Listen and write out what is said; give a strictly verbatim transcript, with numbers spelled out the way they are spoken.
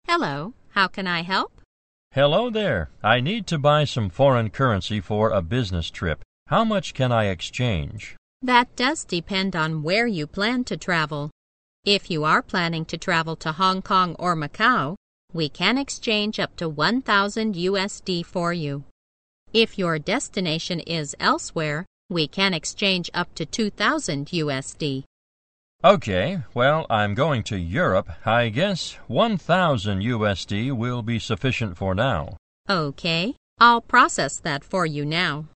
Hello, how can I help? Hello there. I need to buy some foreign currency for a business trip. How much can I exchange? That does depend on where you plan to travel. If you are planning to travel to Hong Kong or Macau, we can exchange up to one thousand U S D for you. If your destination is elsewhere, we can exchange up to two thousand U S D. Okay, well, I'm going to Europe. I guess one thousand U S D will be sufficient for now. Okay, I'll process that for you now.